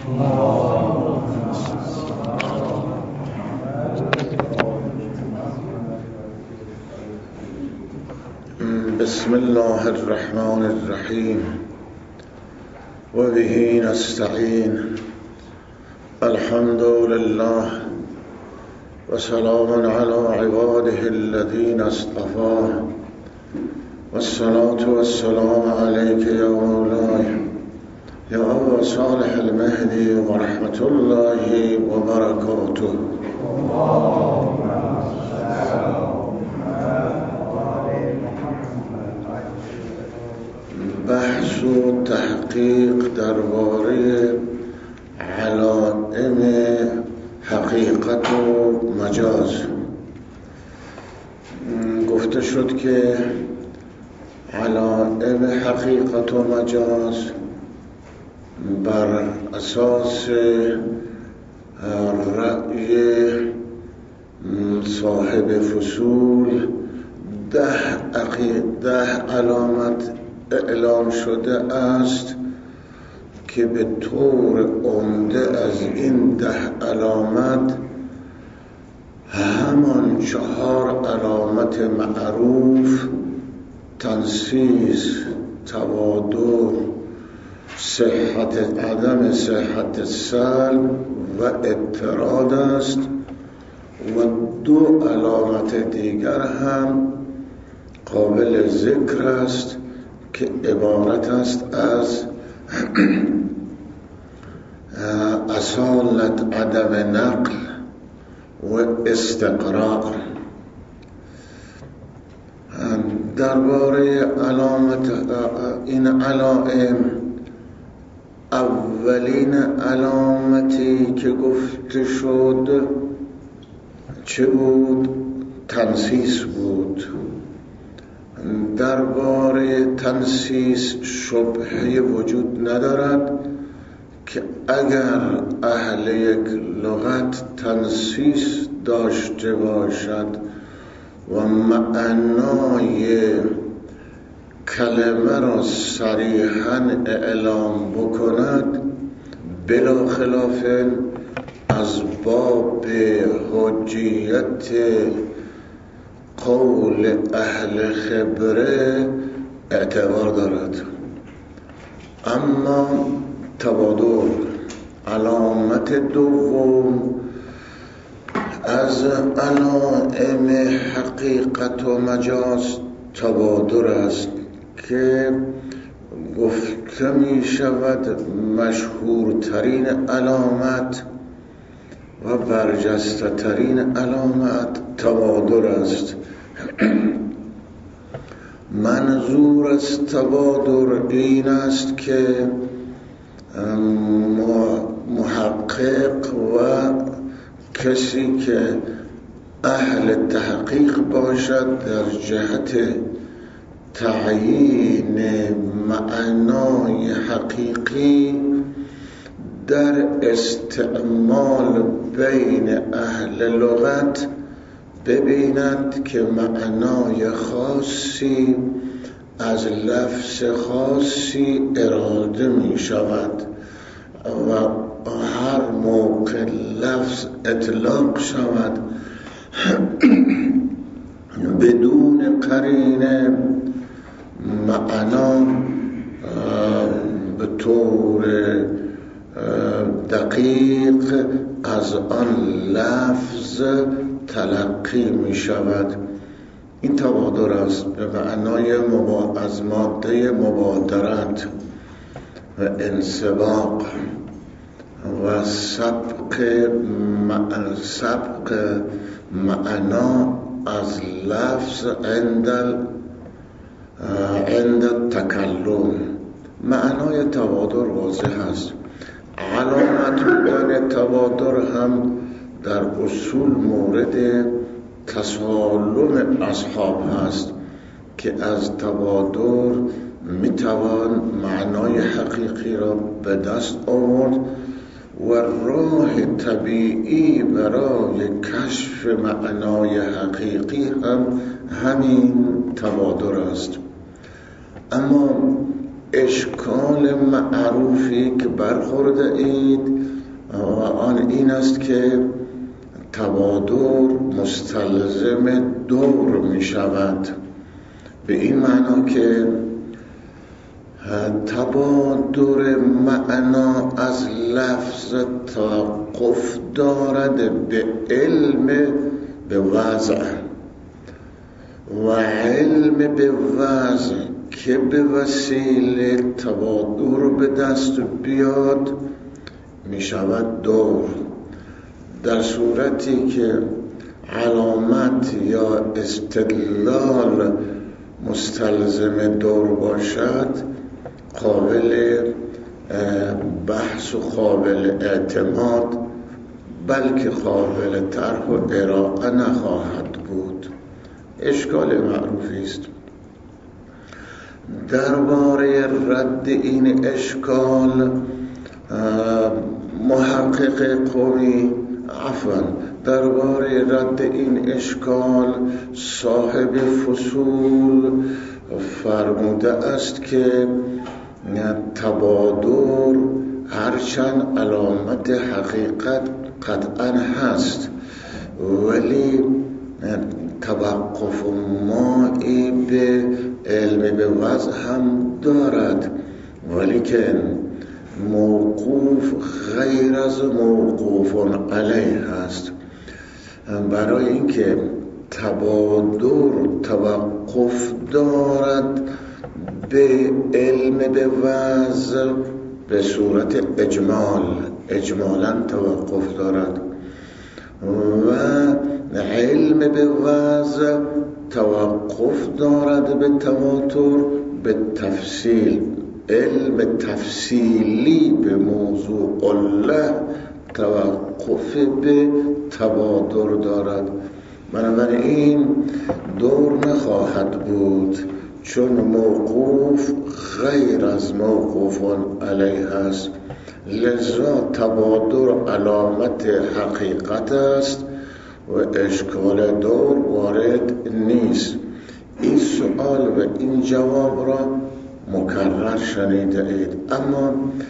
بسم الله الرحمن الرحیم و به نستعین. الحمد لله و سلام علی عباده الذین اصطفى و الصلاة و السلام علیک یا مولاي یا ابا صالح المهدی و رحمت الله و برکاته. بحث و تحقیق درباره علائم حقیقت و مجاز. گفته شد که علائم حقیقت و مجاز بر اساس رأی صاحب فصول 10 علامت اعلام شده است که به طور عمده از این 10 علامت همان 4 علامت معروف تنصیص، توادر، عدم صحت سلب و اضطراد است و 2 علامت دیگر هم قابل ذکر است که عبارت است از اصالت عدم نقل و استقرار. درباره علامت این علائم، اولین علامتی که گفته شد چه بود؟ تنصیص بود. درباره تنصیص شبهه وجود ندارد که اگر اهل یک لغت تنصیص داشته باشد و معنای کلمه را صریحاً اعلام بکند، بلا خلاف از باب حجیت قول اهل خبره اعتبار دارد. اما توادر، علامت دوم از علائم حقیقت و مجاز توادر است که گفته می شود مشهورترین علامت و برجسته ترین علامت توادر است. منظور از توادر این است که محقق و کسی که اهل تحقیق باشد در جهت تعیین معنای حقیقی در استعمال بین اهل لغت ببینند که معنای خاصی از لفظ خاصی اراده می شود و هر موقع لفظ اطلاق شود بدون قرینه معنا به طور دقیق از آن لفظ تلقی می شود. این توادر است به معنای از ماده مبادرت و انسباق و سبق معنا از لفظ عند تکلم. معنای توادر واضح است. علامت بودن توادر هم در اصول مورد تسالم اصحاب هست که از توادر میتوان معنای حقیقی را به دست آورد و راه طبیعی برای کشف معنای حقیقی هم همین توادر است. اما اشکال معروفی که برخورده اید و آن این است که توادر مستلزم دور می شود، به این معنا که توادر معنا از لفظ توقف دارد به علم به وضع و علم به وضع که به وسیله توادر به دست بیاد می شود دور. در صورتی که علامت یا استدلال مستلزم دور باشد قابل بحث و قابل اعتماد بلکه قابل طرح و ارائه نخواهد بود. اشکال معروفی است. درباره رد این اشکال محقق قومی درباره رد این اشکال صاحب فصول فرموده است که تبادر هرچند علامت حقیقت قطعا هست ولی توقف مایی به علم به وضع هم دارد، ولیکن موقوف غیر از موقوف علیه هست. برای اینکه تبادر توقف دارد به علم به وضع به صورت اجمالا توقف دارد و علم به وضع توقف دارد به تواتر به تفصیل. علم تفصیلی به موضوع الله توقف به تبادر دارد. بنابراین دور نخواهد بود چون موقوف غیر از موقوف علیه است، لذا تبادر علامت حقیقت است و اشکال دور وارد نیست. این سؤال و این جواب را مکرر شنیده اید، اما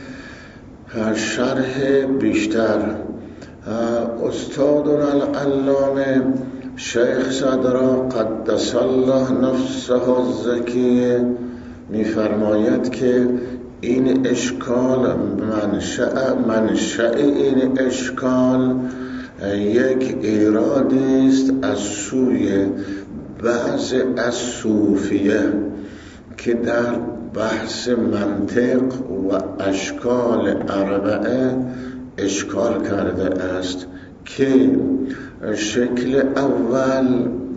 شرح بیشتر استادنا العلامه شیخ صدرا قدس الله نفسه الزکیه می‌فرماید که این اشکال منشأ این اشکال یک ایرادی است از سوی بعض از صوفیه که در بحث منطق و اشکال اربعه اشکال کرده است که شکل اول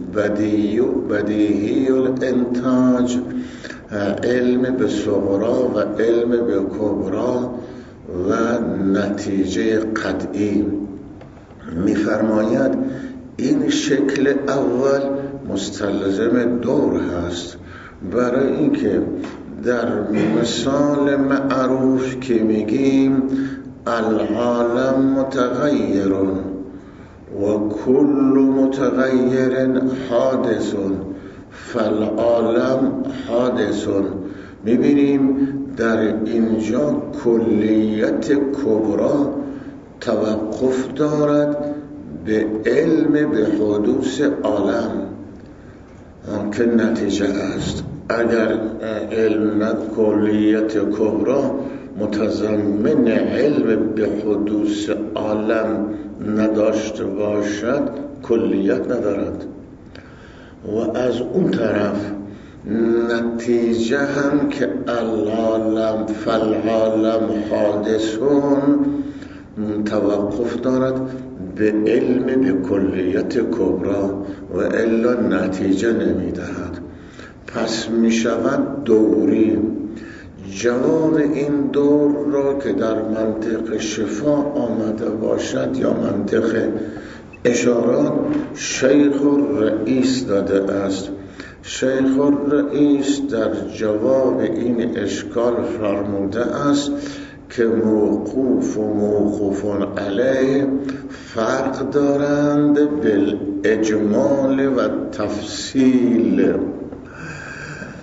بدیهی الانتاج، علم به صغرا و علم به کبرا و نتیجه قطعی. می‌فرماید این شکل اول مستلزم دور هست، برای اینکه در مثال معروف که میگیم العالم متغیر و کل متغیر حادث فالعالم حادث، میبینیم در اینجا کلیت کبرا توقف دارد به علم به حدوث عالم که نتیجه است. اگر علم کلیت کبرا متضمن علم به حدوث عالم نداشته باشد کلیت ندارد و از اون طرف نتیجه هم که العالم فالعالم حادثون توقف دارد به علم به کلیت کبرا و الا نتیجه نمیدهد، پس می شود دوری. جواب این دور را که در منطق شفا آمده باشد یا منطق اشارات شیخ الرئیس داده است. شیخ الرئیس در جواب این اشکال فرموده است که موقوف و موقوف علیه فرق دارند بالاجمال و تفصیل.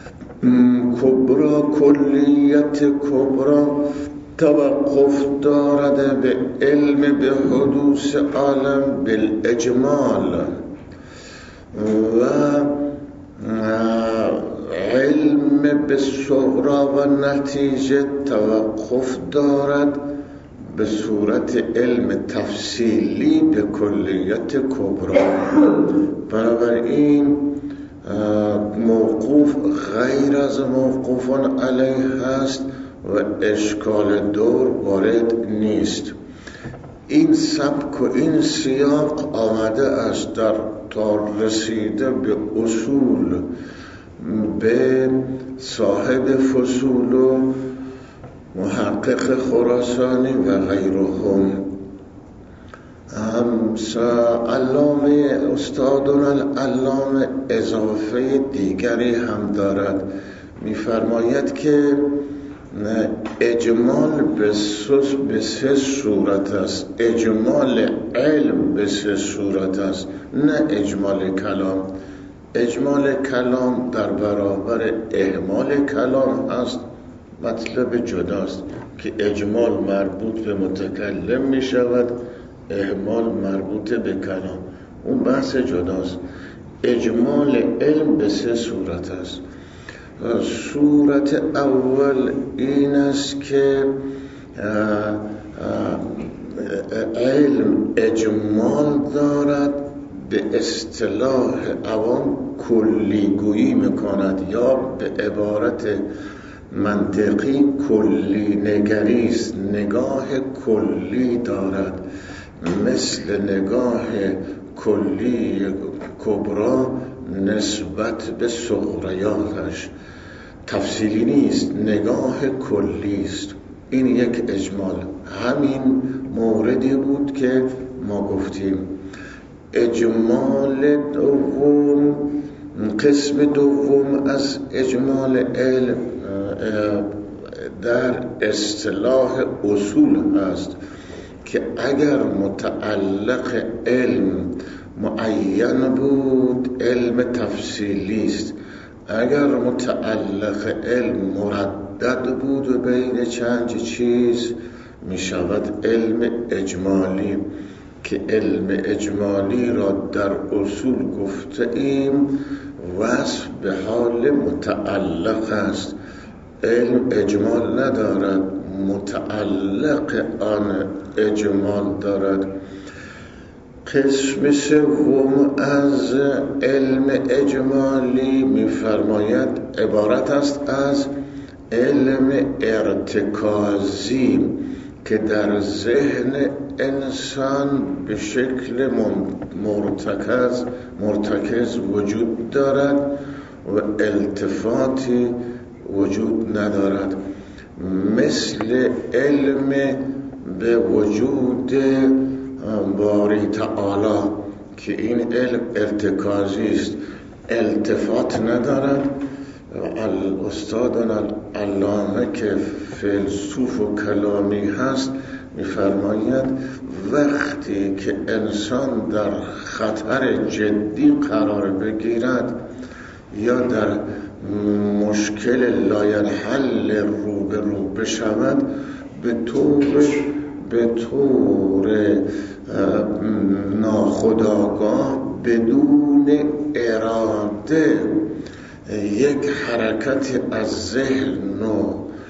کبرا، کلیت کبرا توقف دارد به علم به حدوث عالم بالاجمال و علم به صغرا و نتیجه توقف دارد به صورت علم تفصیلی به کلیت کبرا. بنابراین موقوف غیر از موقوفان علیه هست و اشکال دور وارد نیست. این سبک و این سیاق آمده است در تا رسیده به اصول، به صاحب فصول و محقق خراسانی و غیرهم. علامه استادنا العلامه اضافه دیگری هم دارد، می‌فرماید که اجمال به سه صورت است. اجمال علم به سه صورت است، نه اجمال کلام. اجمال کلام در برابر اهمال کلام است، مطلب جداست که اجمال مربوط به متکلم می شود، اهمال مربوط به کلام، اون بحث جداست. اجمال علم به سه صورت است. صورت اول این است که علم اجمال دارد، به اصطلاح عوام کلیگویی میکند، یا به عبارت منطقی کلی نگریست، نگاه کلی دارد، مثل نگاه کلی کبرا نسبت به صغریاتش، تفصیلی نیست، نگاه کلی است. این یک اجمال. همین موردی بود که ما گفتیم. اجمال دوم، قسم دوم از اجمال علم در اصطلاح اصول هست که اگر متعلق علم معین بود علم تفصیلی است، اگر متعلق علم مردد بود بین چند چیز می شود علم اجمالی، که علم اجمالی را در اصول گفته ایم وصف به حال متعلق است. علم اجمال ندارد، متعلق آن اجمال دارد. قسم سوم از علم اجمالی می‌فرماید عبارت است از علم ارتکازی که در ذهن انسان به شکل مرتکز وجود دارد و التفاتی وجود ندارد، مثل علم به وجود باری تعالی که این علم ارتکازی است، التفات ندارد. استادنا علامه که فیلسوف و کلامی هست می‌فرماید وقتی که انسان در خطر جدی قرار بگیرد یا در مشکل لاینحل روبرو بشود، به طور ناخودآگاه بدون اراده یک حرکت از ذهن و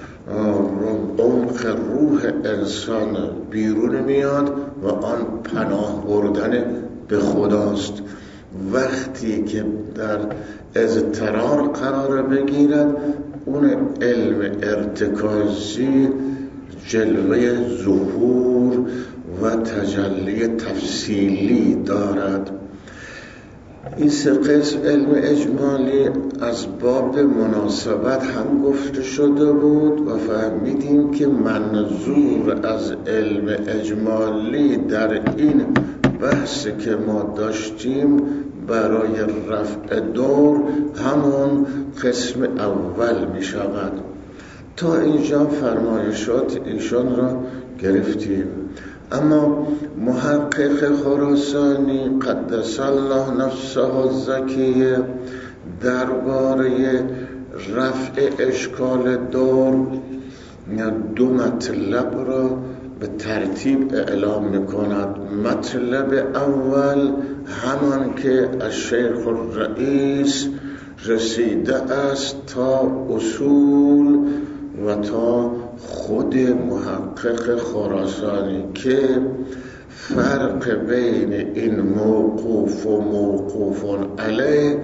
عمق روح انسان بیرون میاد و آن پناه بردن به خداست. وقتی که در اضطرار قرار بگیرد اون علم ارتکازی جلوه ظهور و تجلی تفصیلی دارد. این سه قسم علم اجمالی از باب مناسبت هم گفته شده بود و فهمیدیم که منظور از علم اجمالی در این بحث که ما داشتیم برای رفع دور همون قسم اول می شود. تا اینجا فرمایشات ایشان را گرفتیم. اما محقق خراسانی قدس الله نفسه الزکیه درباره رفع اشکال دور دو مطلب را به ترتیب اعلام می‌کند. مطلب اول همان که از شیخ الرئیس رسیده است تا اصول و تا خود محقق خراسانی که فرق بین این موقوف و موقوف علیه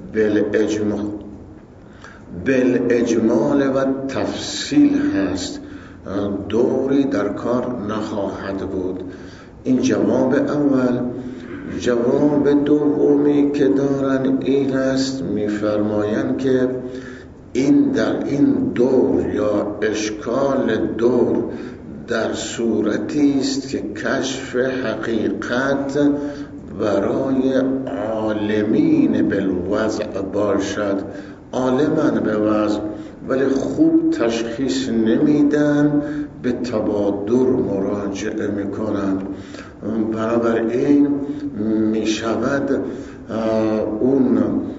بالاجمال و تفصیل هست، دوری در کار نخواهد بود. این جواب اول. جواب دومی که دارن این است، میفرمایند که این در این دور یا اشکال دور در صورتی است که کشف حقیقت برای عالمین بالوضع باشد. عالمان به وضع ولی خوب تشخیص نمیدن، به تبادر مراجعه میکنن. بنابراین میشود اون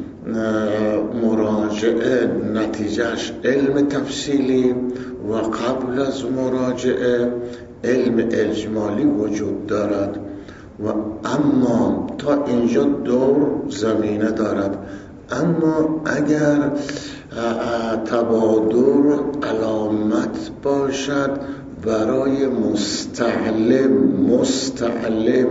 مراجعه نتیجهش علم تفصیلی و قبل از مراجعه علم اجمالی وجود دارد و اما تا اینجا دور زمینه دارد. اما اگر تبادر علامت باشد برای مستعلم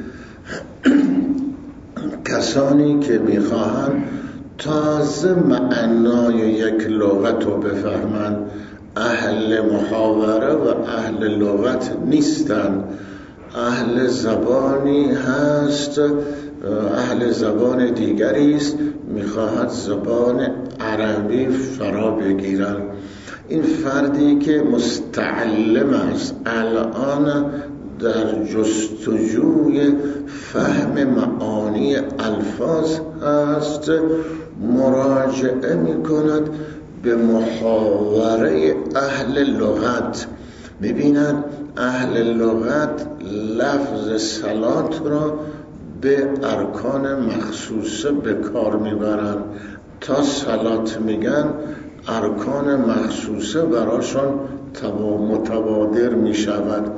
کسانی که میخواهند تازه معنای یک لغت رو بفهمند، اهل محاوره و اهل لغت نیستند، اهل زبانی هست، اهل زبان دیگری است، میخواهد زبان عربی فرا بگیرند. این فردی که مستعلم است الان در جستجوی فهم معانی الفاظ هست، مراجعه میکند به محاوره اهل لغت. میبینند اهل لغت لفظ صلات را به ارکان مخصوصه به کار میبرند. تا صلات میگن ارکان مخصوصه براشون متبادر میشود.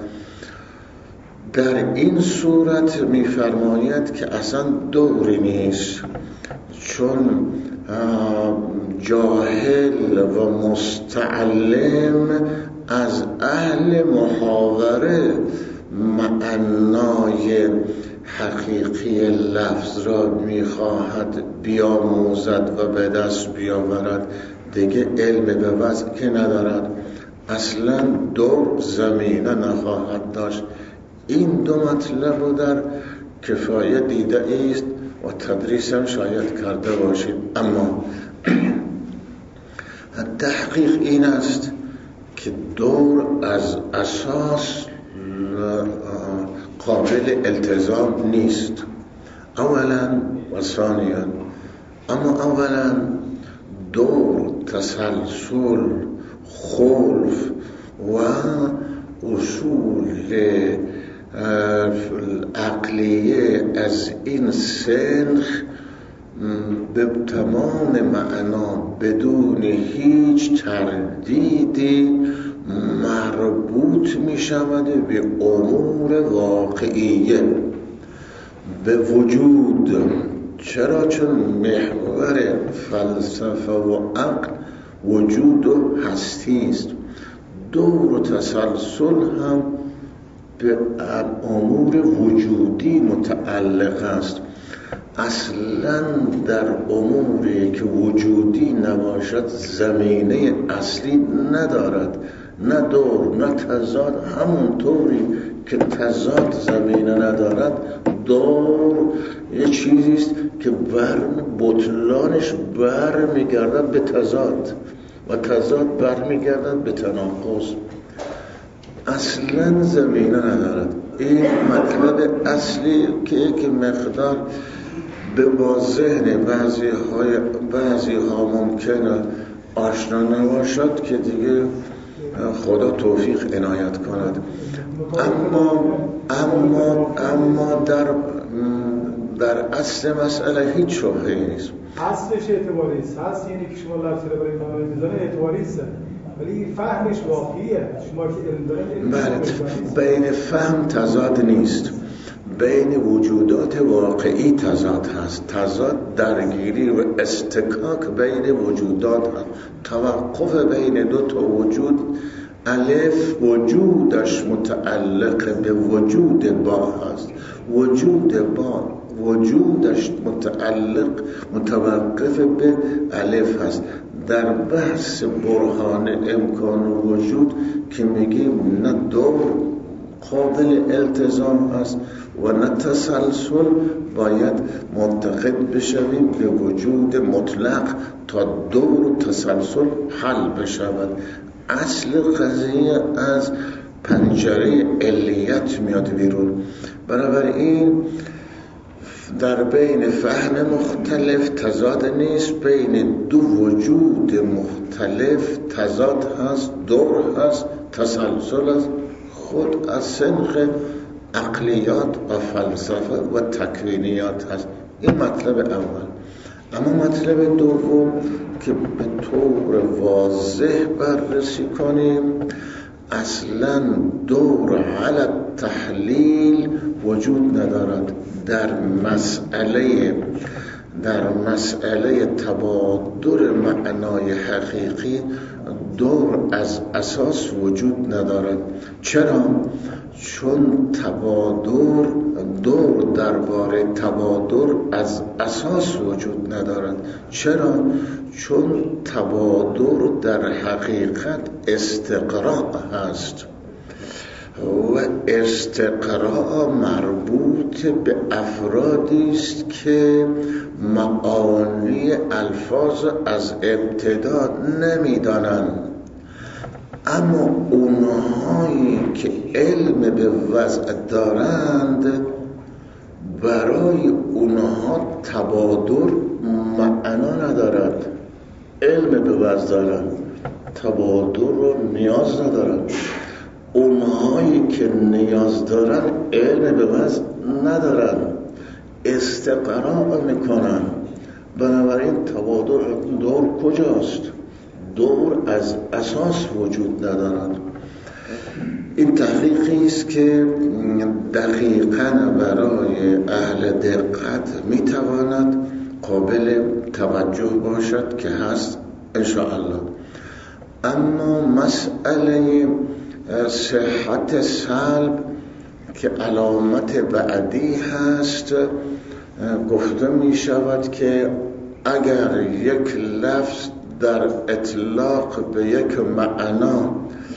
در این صورت میفرماید که اصلا دوری نیست، چون جاهل و مستعلم از اهل محاوره معنای حقیقی لفظ را میخواهد بیاموزد و به دست بیاورد، دیگه علم به وضع که ندارد، اصلا دور زمینه نخواهد داشت. این دو مطلب رو در کفایه دیده است و تدریس هم شاید کرده باشید. اما تحقیق این است که دور از اساس قابل التزام نیست، اولا و ثانیا. اما اولا دور، تسلسل، خلف و اصول عقلیه از این سنخ به تمام معنا بدون هیچ تردیدی مربوط می شود به امور واقعیه، به وجود. چرا؟ چون محور فلسفه و عقل وجود و هستی است. دور و تسلسل هم به امور وجودی متعلق است. اصلا در اموری که وجودی نباشد زمینه اصلی ندارد، نه دور نه تضاد. همونطوری که تضاد زمینه ندارد، دور یه چیزیست که بطلانش برمیگردد به تضاد و تضاد برمیگردد به تناقض، اصلا زمینه ندارد. این مطلب اصلی که یک مقدار با ذهن بعضی ها ممکنه آشنا نباشد که دیگه خدا توفیق عنایت کند. اما در در اصل مسئله هیچ شبهه‌ای نیست. اصلش اعتباری است، هست یعنی که شما لفظ رو برای معنای میزنه اعتباری است، ولی فهمش واقعیه. شما که علم دارید بین فهم تضاد نیست، بین وجودات واقعی تضاد هست. تضاد درگیری و استکاک بین وجودات هست. توقف بین دو تا وجود. الف وجودش متعلق به وجود با هست، وجود با وجودش متوقف به الف هست. در بحث برهان امکان و وجود که میگیم نه دور قابل التزام هست و نه تسلسل، باید معتقد بشویم به وجود مطلق تا دور و تسلسل حل بشود. اصل قضیه از پنجره علیت میاد بیرون. بنابراین در بین فهم مختلف تضاد نیست، بین دو وجود مختلف تضاد هست، دور هست، تسلسل هست، خود از سنخ عقلیات و فلسفه و تکوینیات هست. این مطلب اول. اما مطلب دوم که به طور واضح بررسی کنیم، اصلا دور علی تحلیل وجود ندارد. در مسئله تبادر معنای حقیقی دور از اساس وجود ندارد. چرا؟ چون دور درباره تبادر از اساس وجود ندارد. چرا؟ چون تبادر در حقیقت استقراء هست و استقراء مربوط به افرادی است که معانی الفاظ از ابتدا نمیدانند، اما اونهایی که علم به وضع دارند برای اونها تبادر معنا ندارد. علم به وضع دارند، تبادر رو نیاز ندارند. اونهایی که نیاز دارن علم به وضع ندارن، استقراء میکنن. بنابراین تبادر دور کجاست؟ دور از اساس وجود ندارد. این تحقیقی است که دقیقاً برای اهل دقت میتواند قابل توجه باشد که هست انشاءالله. اما مسئله صحت سلب که علامت بعدی هست، گفته می شود که اگر یک لفظ در اطلاق به یک معنا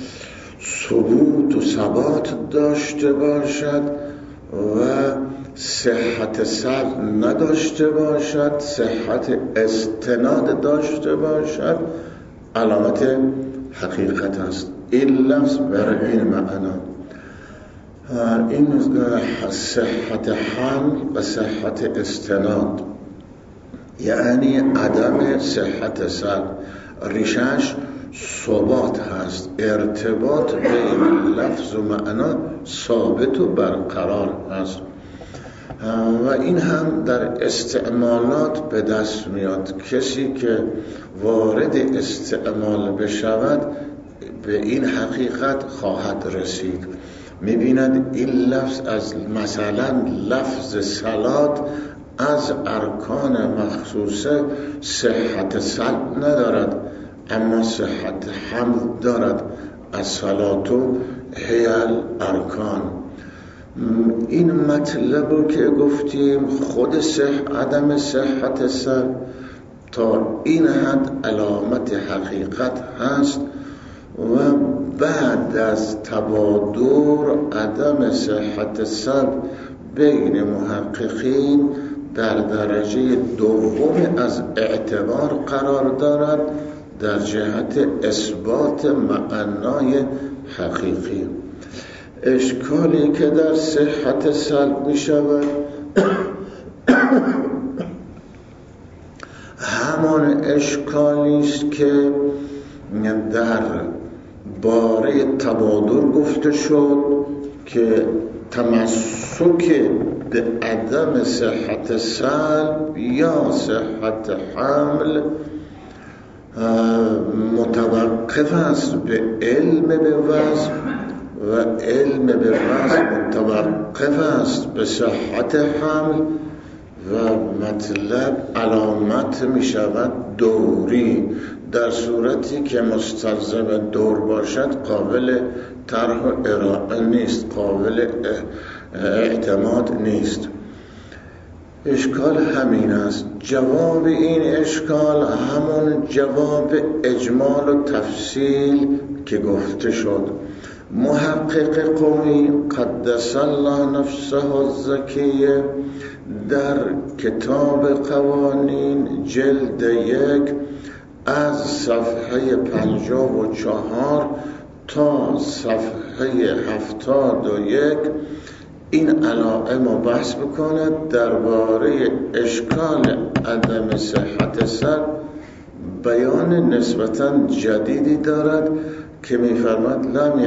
ثبوت و ثبات داشته باشد و صحت سلب نداشته باشد، صحت استناد داشته باشد، علامت حقیقت است. این لفظ برای این معنا، این صحت حمل و صحت استناد، یعنی عدم صحت سلب. ریشش ثبات هست، ارتباط بین لفظ و معنا ثابت و برقرار هست و این هم در استعمالات به دست میاد. کسی که وارد استعمال بشود به این حقیقت خواهد رسید. میبیند این لفظ از مثلا لفظ صلات از ارکان مخصوصه صحت سلب ندارد، اما صحت حمل دارد. از صلاتو هیل ارکان. این مطلب که گفتیم خود عدم صحت سلب تا این حد علامت حقیقت هست و بعد از تبادر عدم صحت سلب بین محققین در درجه دوم از اعتبار قرار دارد در جهت اثبات معنای حقیقی. اشکالی که در صحت سلب می شود همان اشکالی است که در باره تبادر گفته شد که تمسک به عدم صحت سلب یا صحت حمل متوقف است به علم به وضع و علم به وضع متوقف است به صحت حمل و مطلب علامت می شود دوری. در صورتی که مستلزم دور باشد قابل طرح و ارائه نیست، قابل اعتماد نیست. اشکال همین است. جواب این اشکال همون جواب اجمال و تفصیل که گفته شد. محقق قمی قدس الله نفسه الزکیه در کتاب قوانین جلد 1 از صفحه 54 تا صفحه 71 این علائم رو بحث بکند. درباره اشکال عدم صحت سلب بیان نسبتاً جدیدی دارد که می‌فرماید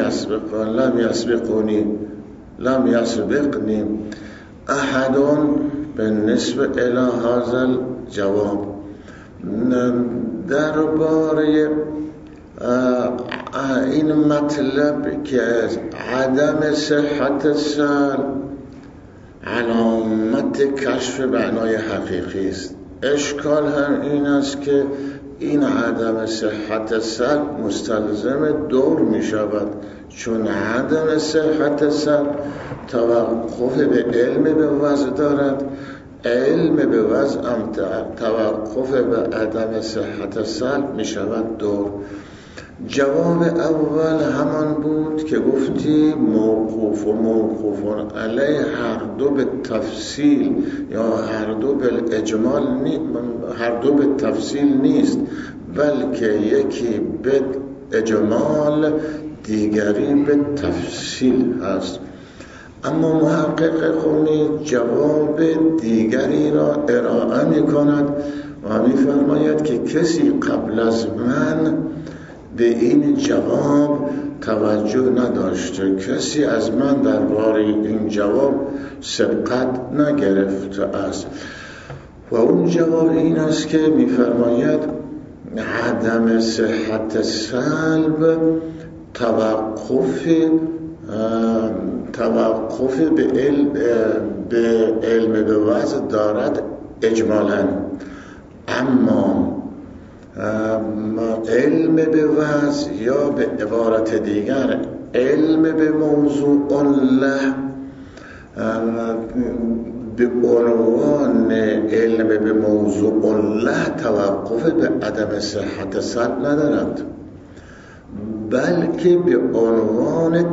لم یسبقنی احد بالنسبه الی هذا الجواب. درباره این مطلب که عدم صحت سلب علامت کشف معنای حقیقی است، اشکال هم این است که این عدم صحت سلب مستلزم دور می شود، چون عدم صحت سلب توقف به علم به وضع دارد، علم به وضع هم توقف به عدم صحت سلب می شود دور. جواب اول همان بود که گفتی موقوف و موقوف علیه هر دو به تفصیل یا هر دو به اجمال هر دو به تفصیل نیست، بلکه یکی به اجمال دیگری به تفصیل هست. اما محقق قمی جواب دیگری را ارائه می کند و می فرماید که کسی قبل از من به این جواب توجه نداشته، کسی از من درباره این جواب سبقت نگرفته است و اون جواب این است که می فرماید عدم صحت سلب توقف به علم به وضع دارد اجمالاً، اما علم به وضع یا به عبارت دیگر علم به موضوع الله به عنوان علم به موضوع الله توقف به عدم صحت سلب ندارد، بلکه به عنوان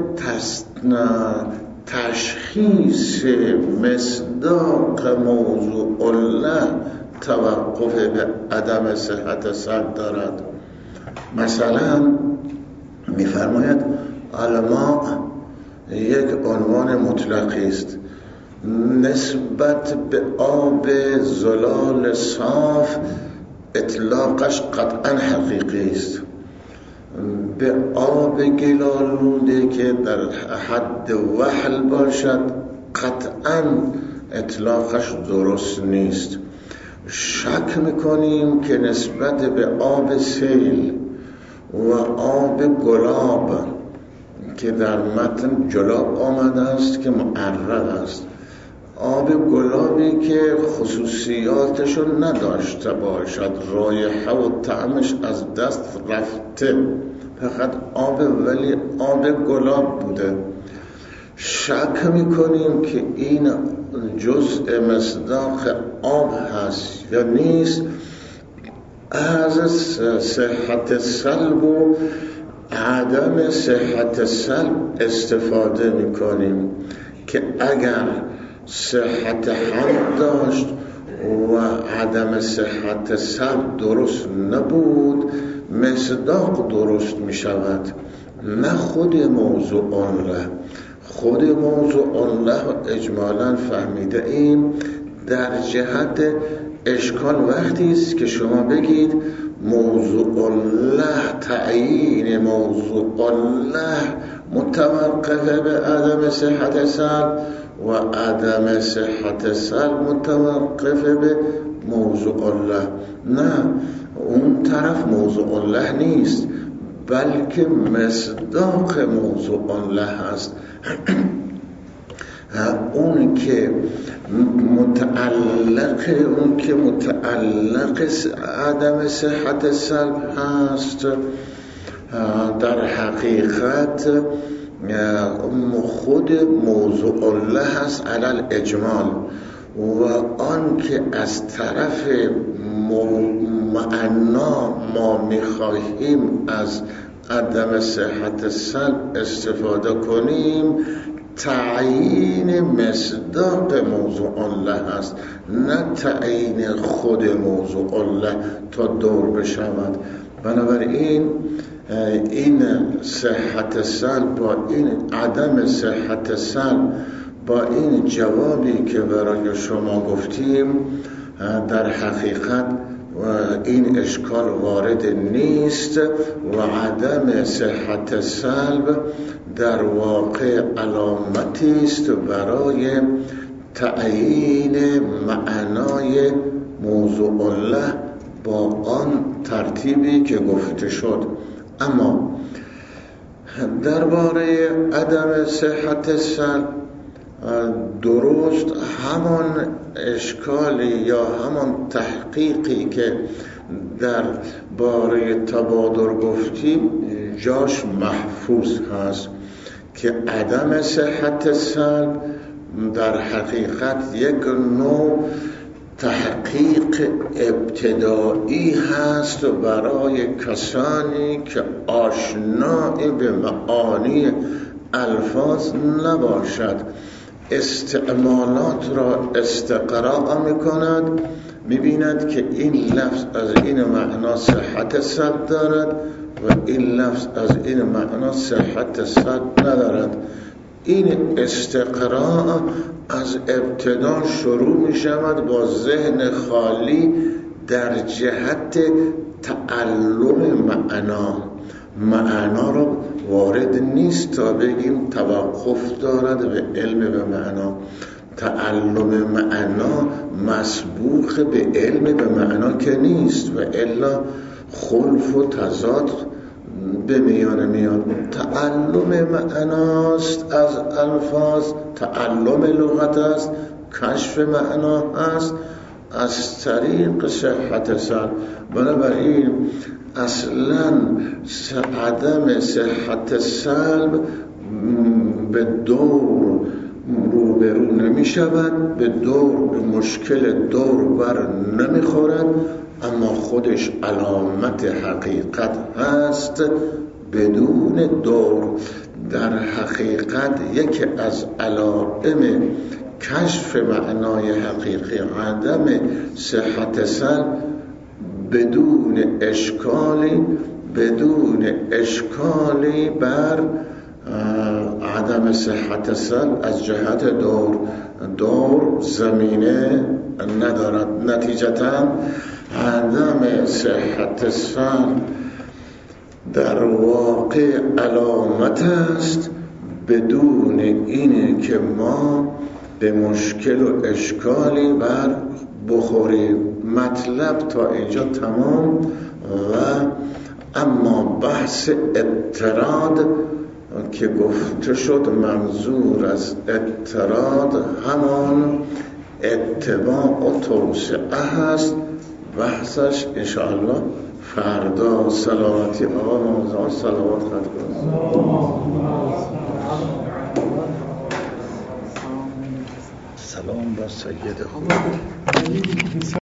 تشخیص مصداق موضوع الله توقف به عدم صحت سلب دارد. مثلا می‌فرماید الماء یک عنوان مطلقی است، نسبت به آب زلال صاف اطلاقش قطعا حقیقی است. به آب گلالوده که در حد وحل باشد قطعا اطلاقش درست نیست. شک میکنیم که نسبت به آب سیل و آب گلاب که در متن جلاب آمده است که معرب است، آب گلابی که خصوصیاتشو نداشته باشد، رایحه و طعمش از دست رفته، فقط ولی آب گلاب بوده، شک میکنیم که این جزء مصداق آب هست یا نیست. از صحت سلب و عدم صحت سلب استفاده میکنیم که اگر صحت حمل داشت و عدم صحت سلب درست نبود مصداق درست می شود، نه خود موضوع الله. خود موضوع الله اجمالا فهمیده ایم. در جهت اشکال وقتی است که شما بگید موضوع الله، تعیین موضوع الله متوقف به عدم صحت سلب و عدم صحت سلب متوقف به موضوع الله. نه، اون طرف موضوع الله نیست، بلکه مصداق موضوع الله هست. اون که متعلق عدم صحت سلب هست در حقیقت خود موضوع الله هست علل اجمال، و آن که از طرف معنا ما میخواهیم از عدم صحت سلب استفاده کنیم تعیین مصداق موضوع الله هست، نه تعیین خود موضوع الله تا دور بشود. بنابراین این صحت سلب با این عدم صحت سلب با این جوابی که برای شما گفتیم در حقیقت این اشکال وارد نیست و عدم صحت سلب در واقع علامتی است برای تعیین معنای موضوع الله با آن ترتیبی که گفته شد. اما درباره عدم صحت سلب درست همان اشکالی یا همان تحقیقی که در باره تبادر گفتیم جاش محفوظ هست که عدم صحت سلب در حقیقت یک نوع تحقیق ابتدایی هست برای کسانی که آشنایی به معانی الفاظ نباشد، استعمالات را استقراء می‌کند، می‌بیند که این لفظ از این معنا صحت سلب دارد و این لفظ از این معنا صحت سلب ندارد. این استقراء از ابتدا شروع می‌شود با ذهن خالی در جهت تعلم معنا را وارد نیست تا بگیم توقف دارد به علم به معنا. تعلم معنا مسبوق به علم به معنا که نیست و الا خلف و تضاد به میان میاد. تعلم معناست از الفاظ، تعلم لغت است، کشف معنا است از طریق صحت سلب. بنابراین اصلا عدم صحت سلب به دور روبرو نمی شود، به مشکل دور بر نمی خورد، اما خودش علامت حقیقت هست بدون دور. در حقیقت یکی از علائم کشف معنای حقیقی عدم صحت سلب بدون اشکالی بر عدم صحت سلب از جهت دور زمینه ندارد. نتیجتا عدم صحت سلب در واقع علامت است بدون اینه که ما به مشکل و اشکالی بر بخوریم. مطلب تا اینجا تمام. و اما بحث اضطراد که گفته شد، منظور از اضطراد همان اتباع و توسعه هست. بحثش انشاءالله فردا. سلامتی آقا موضوع صلوات خط کنید. سلام بر سید خود.